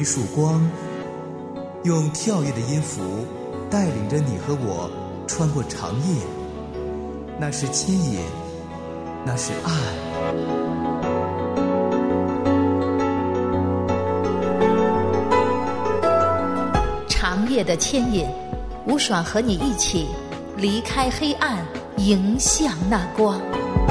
一束光，用跳跃的音符带领着你和我穿过长夜。那是牵引，那是爱。 长夜的牵引，吴爽和你一起离开黑暗，迎向那光。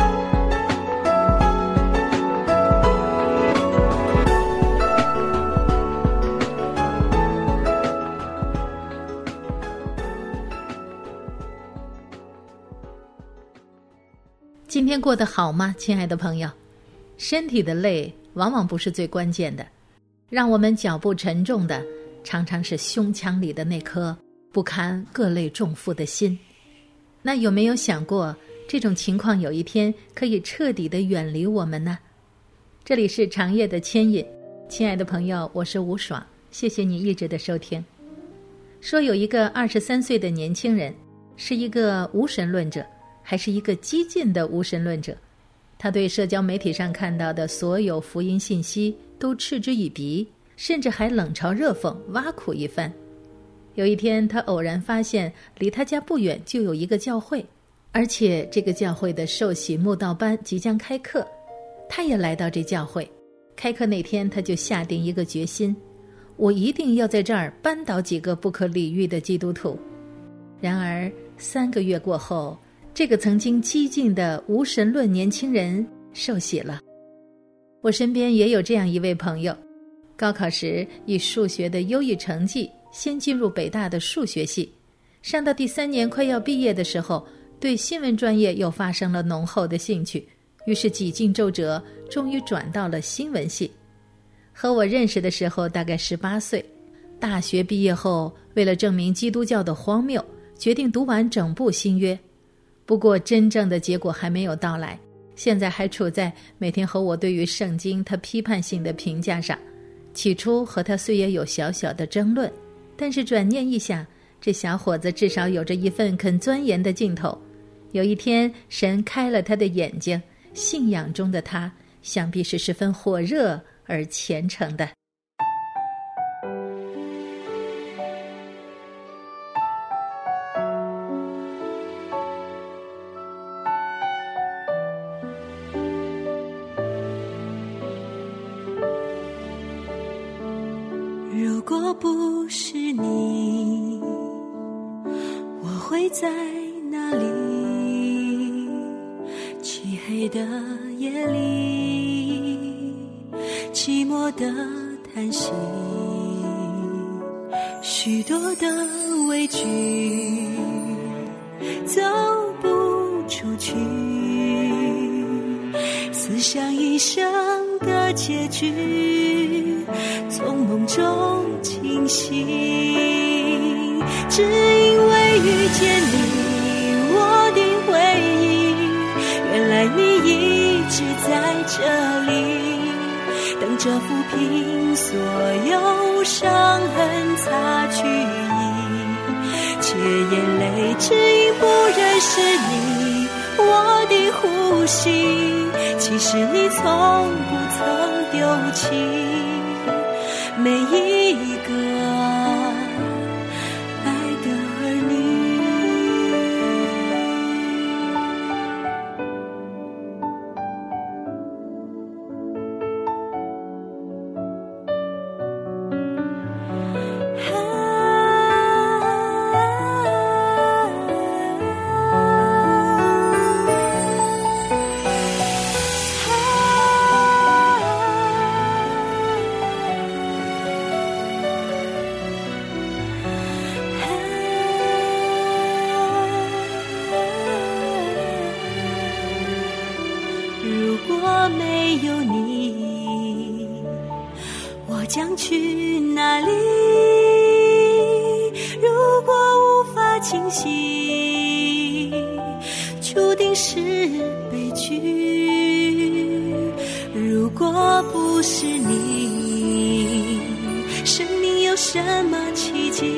今天过得好吗，亲爱的朋友？身体的累往往不是最关键的，让我们脚步沉重的常常是胸腔里的那颗不堪各类重负的心。那有没有想过，这种情况有一天可以彻底的远离我们呢？这里是长夜的牵引，亲爱的朋友，我是吴爽，谢谢你一直的收听。说有一个23岁的年轻人，是一个无神论者，还是一个激进的无神论者。他对社交媒体上看到的所有福音信息都嗤之以鼻，甚至还冷嘲热讽，挖苦一番。有一天，他偶然发现离他家不远就有一个教会，而且这个教会的受洗慕道班即将开课。他也来到这教会，开课那天他就下定一个决心，我一定要在这儿扳倒几个不可理喻的基督徒。然而3个月过后，这个曾经激进的无神论年轻人受洗了。我身边也有这样一位朋友，高考时以数学的优异成绩先进入北大的数学系，上到第3年快要毕业的时候，对新闻专业又发生了浓厚的兴趣，于是几经周折，终于转到了新闻系。和我认识的时候大概18岁，大学毕业后，为了证明基督教的荒谬，决定读完整部新约。不过真正的结果还没有到来，现在还处在每天和我对于圣经他批判性的评价上。起初和他虽也有小小的争论，但是转念一想，这小伙子至少有着一份肯钻研的劲头。有一天神开了他的眼睛，信仰中的他想必是十分火热而虔诚的。 如果不是你，我会在哪里？漆黑的夜里，寂寞的叹息，许多的委屈，走不出去，思想一生的结局，从梦中清醒，只因为遇见你，我的回忆，原来你一直在这里，等着抚平所有伤痕，擦去一切眼泪，只因不认识你，我的呼吸，其实你从不曾丢弃每一个爱的儿女。如果没有你，我将去哪里？如果无法清醒，注定是悲剧。如果不是你，生命有什么奇迹？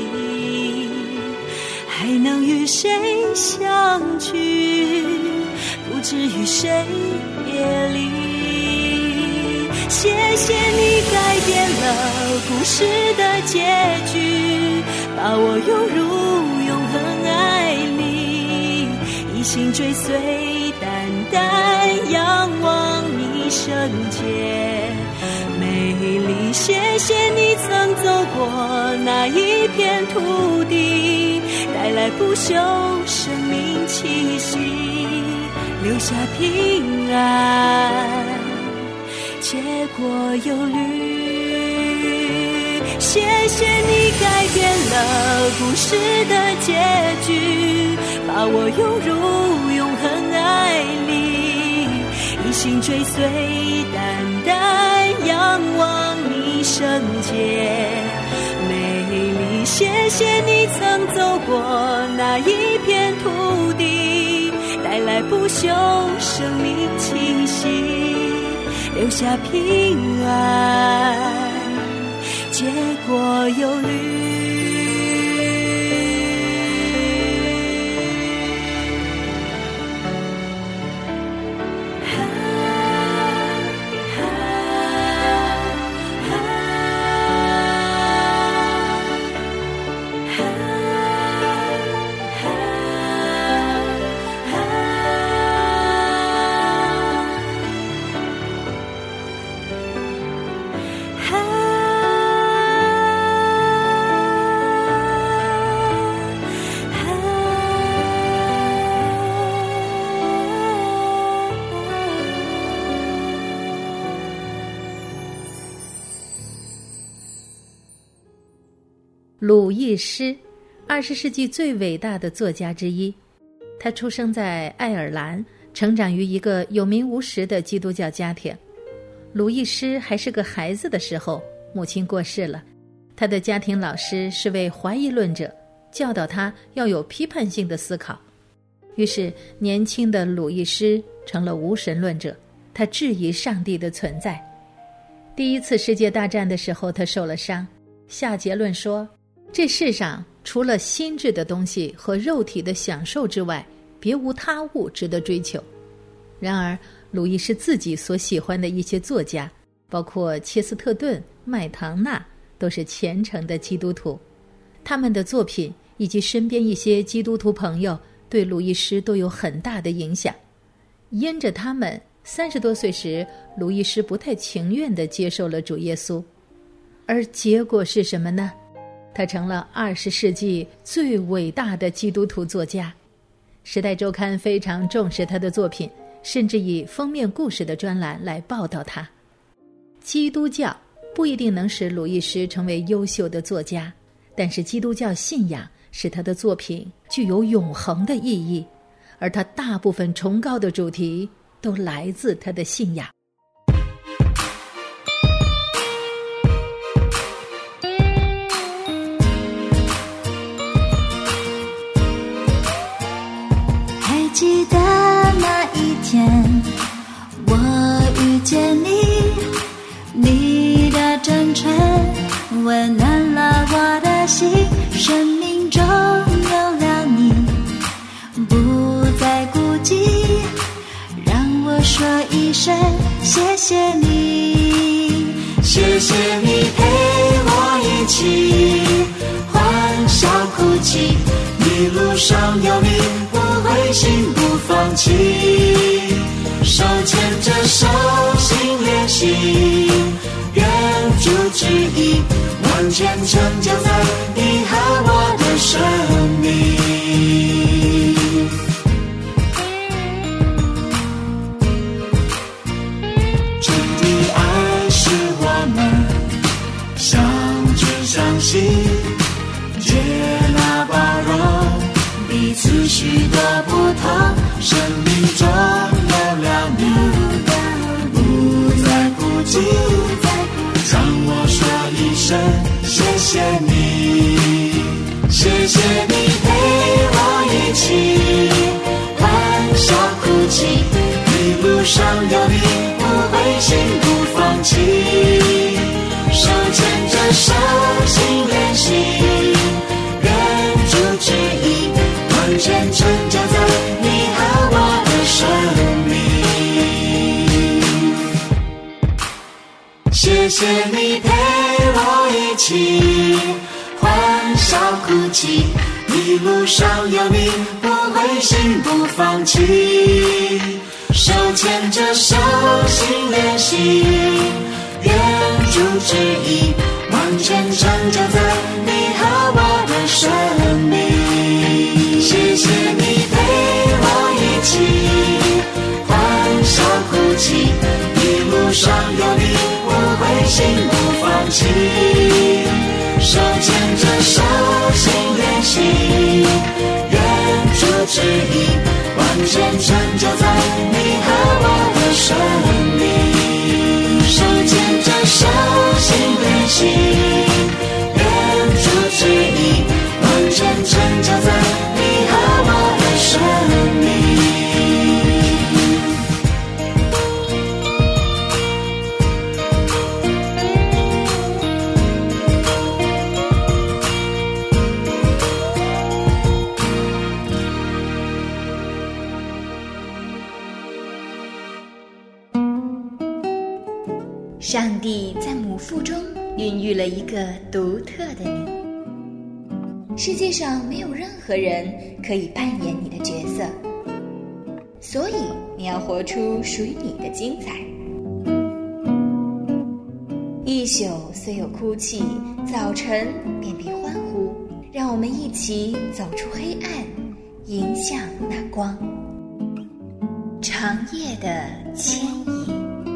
还能与谁相聚？不至于谁别离， 谢谢你改变了故事的结局，把我拥入永恒爱里，一心追随，单单仰望你圣洁美丽。谢谢你曾走过那一片土地，带来不朽生命气息，留下平安，结果有绿。谢谢你改变了故事的结局，把我拥入永恒爱里，一心追随，单单仰望你圣洁美丽。谢谢你曾走过那一片土地，带来不朽生命气息，留下平安，结果有绿。 鲁易斯，20世纪最伟大的作家之一。他出生在爱尔兰，成长于一个有名无实的基督教家庭。鲁易斯还是个孩子的时候，母亲过世了。他的家庭老师是位怀疑论者，教导他要有批判性的思考。于是，年轻的鲁易斯成了无神论者，他质疑上帝的存在。第一次世界大战的时候，他受了伤，下结论说，这世上除了心智的东西和肉体的享受之外，别无他物值得追求。然而，鲁易斯自己所喜欢的一些作家，包括切斯特顿、麦唐纳，都是虔诚的基督徒。他们的作品以及身边一些基督徒朋友对鲁易斯都有很大的影响。因着他们，30多岁时，鲁易斯不太情愿地接受了主耶稣。而结果是什么呢？他成了20世纪最伟大的基督徒作家。时代周刊非常重视他的作品，甚至以封面故事的专栏来报道他。基督教不一定能使鲁易斯成为优秀的作家，但是基督教信仰使他的作品具有永恒的意义，而他大部分崇高的主题都来自他的信仰。 记得那一天，我遇见你，你的真诚温暖了我的心，生命中有了你，不再孤寂，让我说一声谢谢你。谢谢你陪我一起欢笑哭泣，一路上有你不灰心不放弃，手牵着手心连心，愿主旨意完全成就在你和我的生命。主的爱使我们相知相惜，接纳包容彼此许多不同，生命中有了你，不再孤寂，让我说一声谢谢你。谢谢你陪我一起欢笑哭泣，一路上有你不灰心不放弃，手牵着手心连心，愿主旨意完全成就在你和我的生命。 谢谢你陪我一起欢笑哭泣，一路上有你，不灰心不放弃，手牵着手心连心，愿主旨意完全成就在你和我的生命。谢谢你陪我一起欢笑哭泣，一路上有你，不灰心不放弃，手牵着手心连心，愿主旨意完全成就在你和我的生命。手牵着手心连心，愿主旨意完全成就在你和我的生命。 上帝在母腹中孕育了一个独特的你，世界上没有任何人可以扮演你的角色，所以你要活出属于你的精彩。一宿虽有哭泣，早晨便必欢呼，让我们一起走出黑暗，迎向那光。长夜的牵引。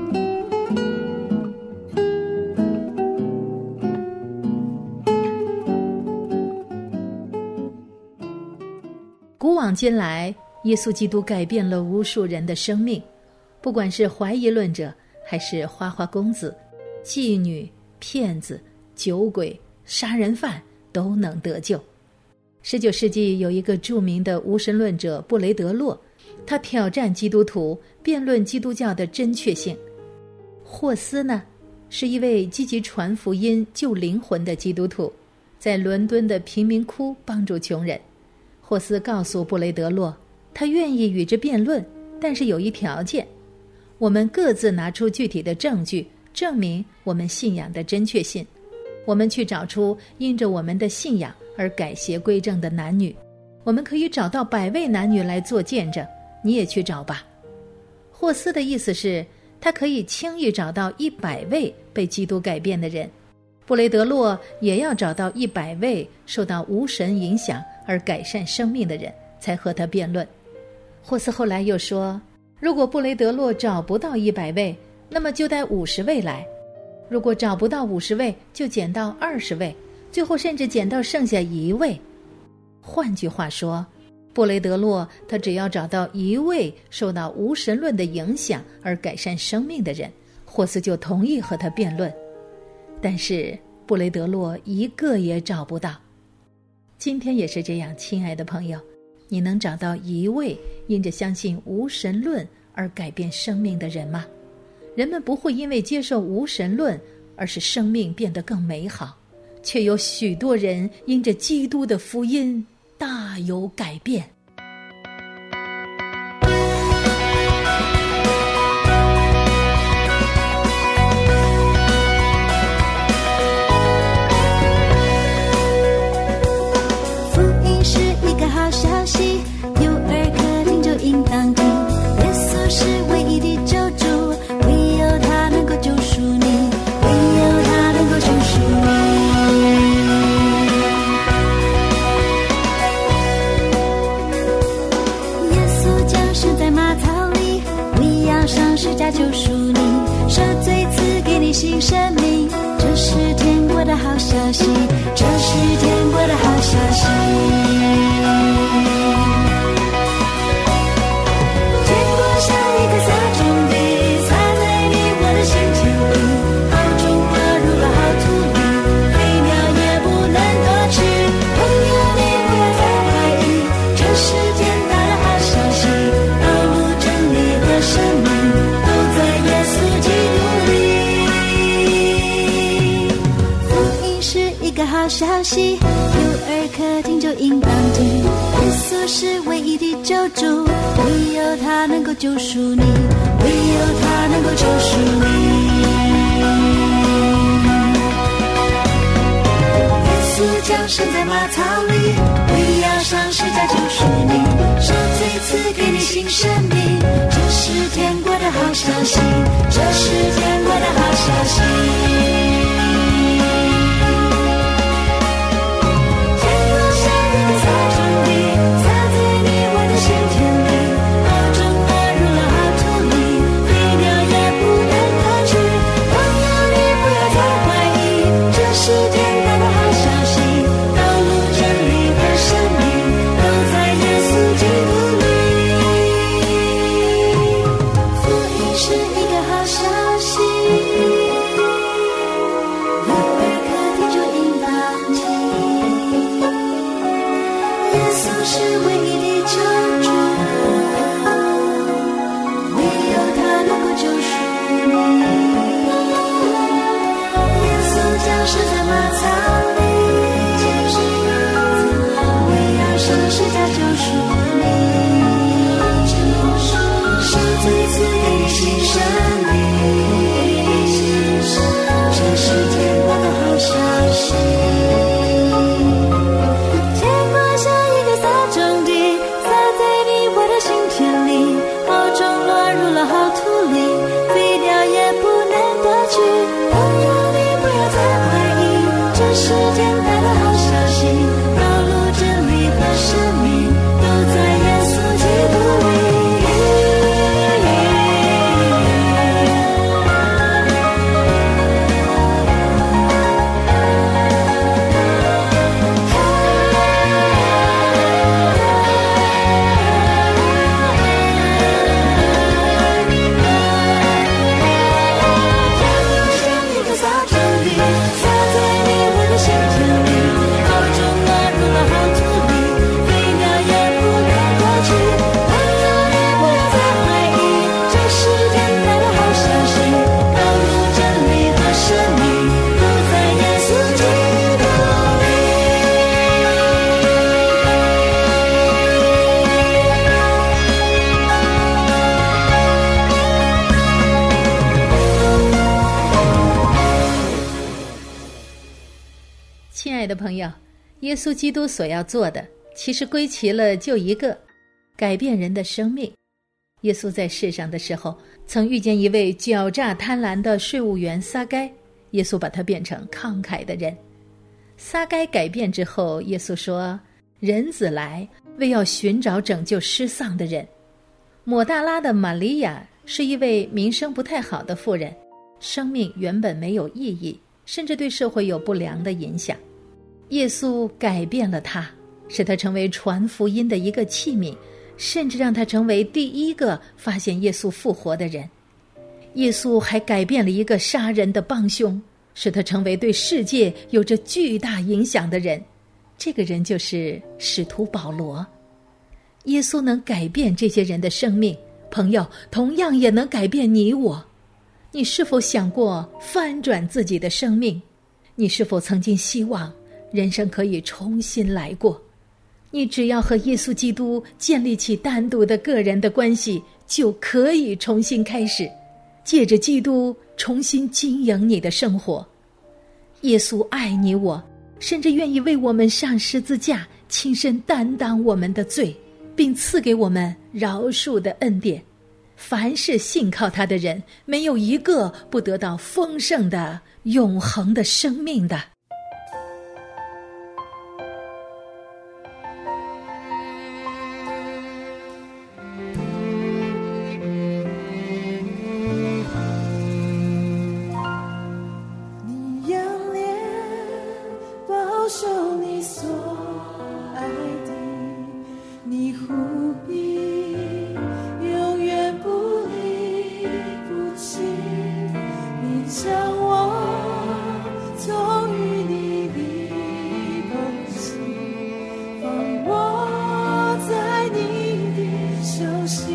古往今来，耶稣基督改变了无数人的生命，不管是怀疑论者，还是花花公子、妓女、骗子、酒鬼、杀人犯，都能得救。19世纪有一个著名的无神论者布雷德洛，他挑战基督徒，辩论基督教的真确性。霍斯呢，是一位积极传福音、救灵魂的基督徒，在伦敦的贫民窟帮助穷人。霍斯告诉布雷德洛，他愿意与之辩论，但是有一条件：我们各自拿出具体的证据，证明我们信仰的真确性。我们去找出因着我们的信仰而改邪归正的男女，我们可以找到100位男女来做见证，你也去找吧。霍斯的意思是，他可以轻易找到100位被基督改变的人，布雷德洛也要找到100位受到无神影响而改善生命的人，才和他辩论。霍斯后来又说，如果布雷德洛找不到100位，那么就带50位来，如果找不到50位，就减到20位，最后甚至减到剩下1位。换句话说，布雷德洛他只要找到1位受到无神论的影响而改善生命的人，霍斯就同意和他辩论。但是布雷德洛一个也找不到。今天也是这样，亲爱的朋友，你能找到1位因着相信无神论而改变生命的人吗？人们不会因为接受无神论而使生命变得更美好，却有许多人因着基督的福音大有改变。 消息有耳可听就应当听，耶稣是唯一的救主，唯有他能够救赎你，唯有他能够救赎你。耶稣降生在马槽里，为要上十架救赎你，赦罪赐给你新生命，这是天国的好消息，这是天国的好消息。好消息，有耳可听就应当听，耶稣是唯一的救主，唯有他能够救赎你，唯有他能够救赎你。 降生在马槽里，为要上十架救赎你，受罪赐给你新生命。这是天国的好消息，这是天国的好消息。 亲爱的朋友，耶稣基督所要做的其实归齐了就一个，改变人的生命。耶稣在世上的时候曾遇见一位狡诈贪婪的税务员撒该，耶稣把他变成慷慨的人。撒该改变之后，耶稣说，人子来为要寻找拯救失丧的人。抹大拉的玛利亚是一位名声不太好的妇人，生命原本没有意义，甚至对社会有不良的影响。耶稣改变了他，使他成为传福音的一个器皿，甚至让他成为第一个发现耶稣复活的人。耶稣还改变了一个杀人的帮凶，使他成为对世界有着巨大影响的人。这个人就是使徒保罗。耶稣能改变这些人的生命，朋友，同样也能改变你我。你是否想过翻转自己的生命？你是否曾经希望人生可以重新来过？你只要和耶稣基督建立起单独的个人的关系，就可以重新开始，借着基督重新经营你的生活。耶稣爱你我，甚至愿意为我们上十字架，亲身担当我们的罪，并赐给我们饶恕的恩典。凡是信靠他的人，没有一个不得到丰盛的永恒的生命的。 你仰脸保守你所爱的，你护庇永远不离不弃，你将我从淤泥里捧起，放我在你的手心。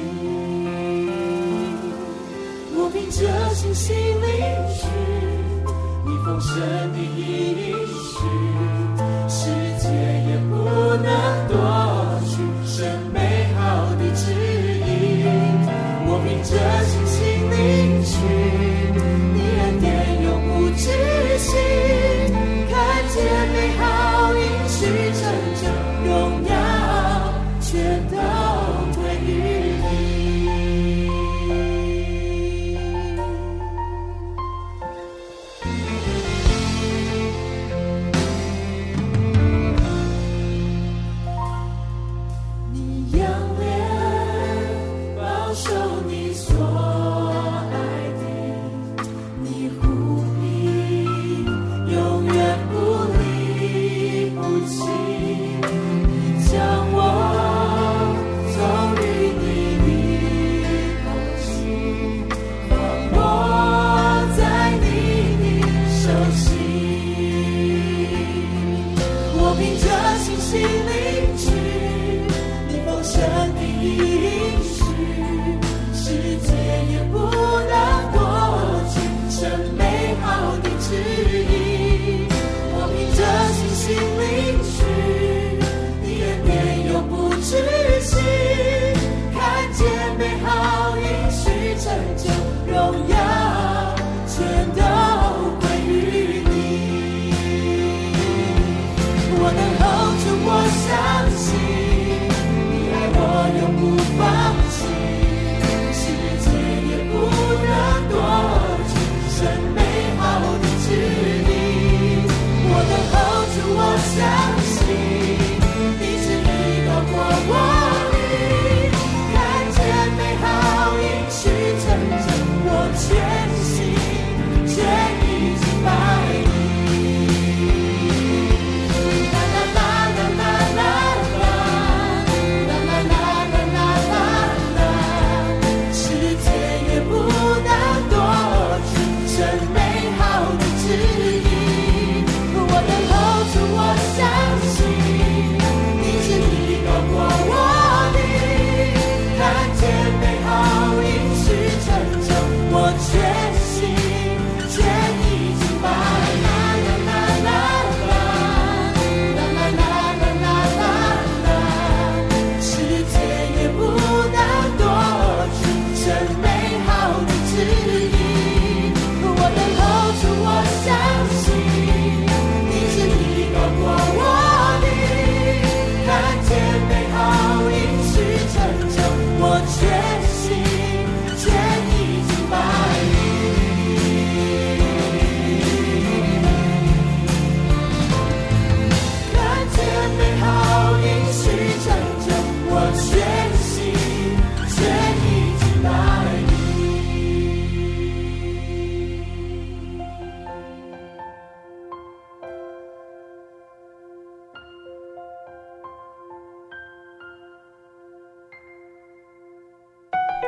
我凭着信心领取你丰盛的应许，世界也不能夺去神美好的旨意。我凭着信心领取你恩典永不止息，看见美好的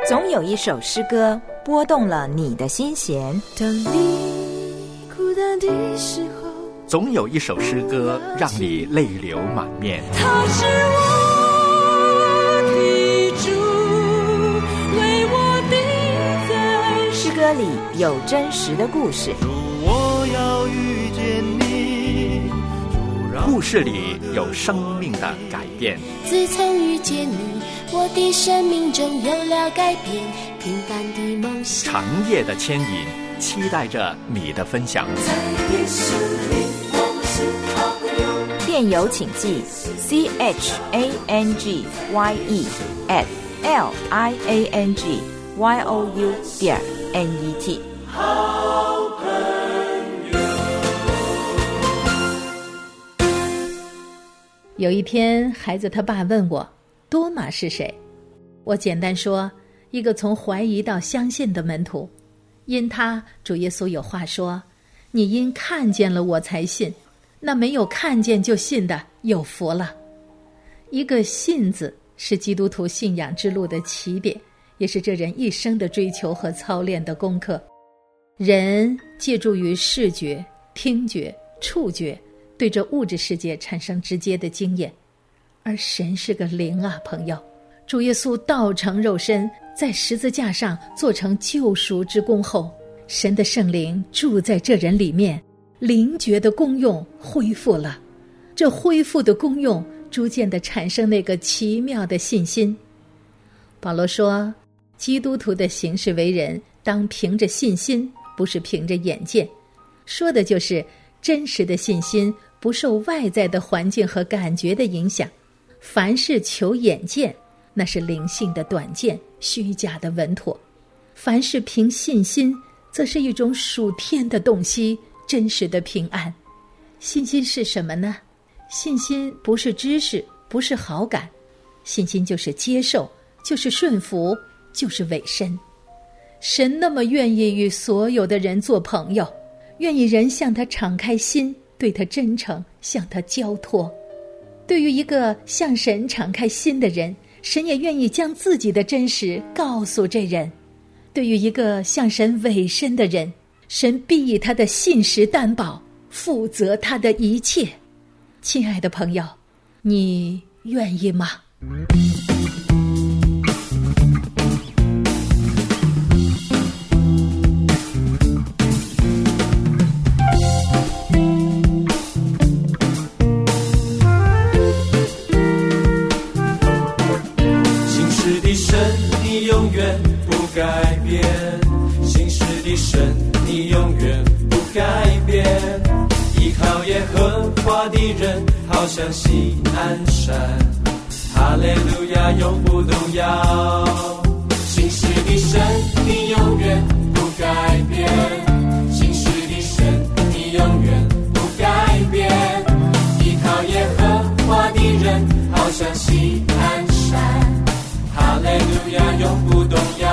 总有一首诗歌拨动了你的心弦。 当你孤单的时候， 总有一首诗歌让你泪流满面。 他是我的主，为我定在诗歌里有真实的故事， 主，我要遇见你， 故事里有生命的改变。 自从遇见你，我的生命中有了改变，平凡的梦想， 长夜的牵引，期待着你的分享。 在耶稣里我们是好朋友。 电邮请寄 CHANGYE@liangyou.net。 好朋友。 有一天，孩子他爸问我，多马是谁？我简单说，一个从怀疑到相信的门徒。因他，主耶稣有话说，你因看见了我才信，那没有看见就信的有福了。一个信字是基督徒信仰之路的起点，也是这人一生的追求和操练的功课。人借助于视觉、听觉、触觉，对这物质世界产生直接的经验，而神是个灵啊，朋友。主耶稣道成肉身，在十字架上做成救赎之功后，神的圣灵住在这人里面，灵觉的功用恢复了。这恢复的功用逐渐地产生那个奇妙的信心。保罗说，基督徒的行事为人当凭着信心，不是凭着眼见。说的就是真实的信心不受外在的环境和感觉的影响。凡事求眼见，那是灵性的短见，虚假的稳妥。凡事凭信心，则是一种属天的洞悉，真实的平安。信心是什么呢？信心不是知识，不是好感，信心就是接受，就是顺服，就是委身。神那么愿意与所有的人做朋友，愿意人向他敞开心，对他真诚，向他交托。对于一个向神敞开心的人，神也愿意将自己的真实告诉这人。对于一个向神委身的人，神必以他的信实担保，负责他的一切。亲爱的朋友，你愿意吗？ 永远不改变，信实的神你永远不改变，依靠耶和华的人好像西安山，哈利路亚永不动摇。信实的神你永远不改变，信实的神你永远不改变，依靠耶和华的人好像西安山，哈利路亚永不动摇。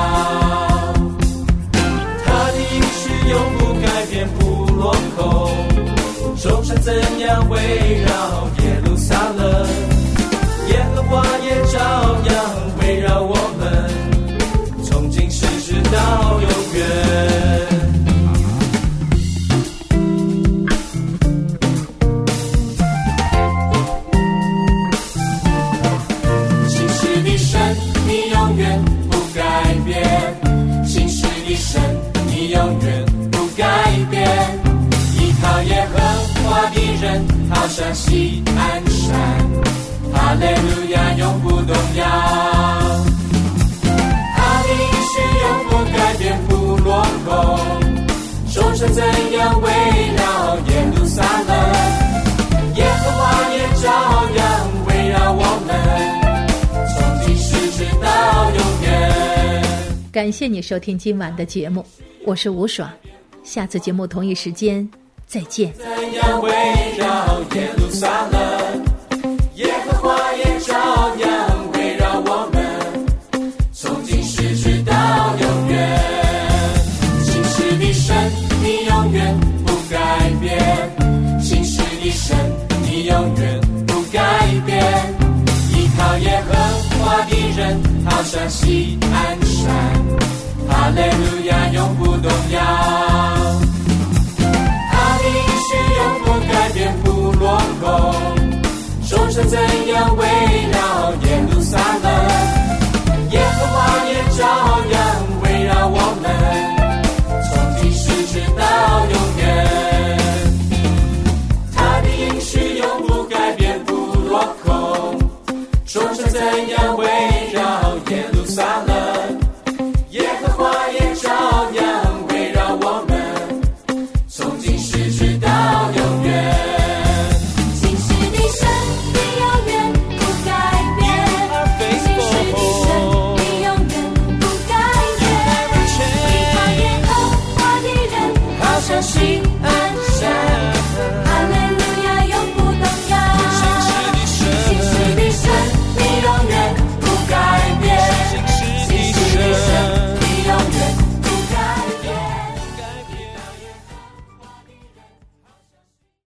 他的应许永不改变不落空，众山怎样围绕耶路撒冷，耶和华也照样围绕我们，从今世直到永远。信实的神你永远不改变，信实的神你永远不改变，依靠耶和华的人好像西安山，哈利路亚永不动摇。他的应许永不改变不落空，众山怎样围绕耶路撒冷，耶和华也照样围绕我们，从今世直到永远。 感谢你收听今晚的节目，我是吴爽，下次节目同一时间再见。 怎样围绕耶路撒冷，耶和华也照样围绕我们，从今世直到永远。信实的神你永远不改变，信实的神你永远不改变，依靠耶和华的人好像西安山， 永不动摇。他的应许永不改变不落空，众生怎样为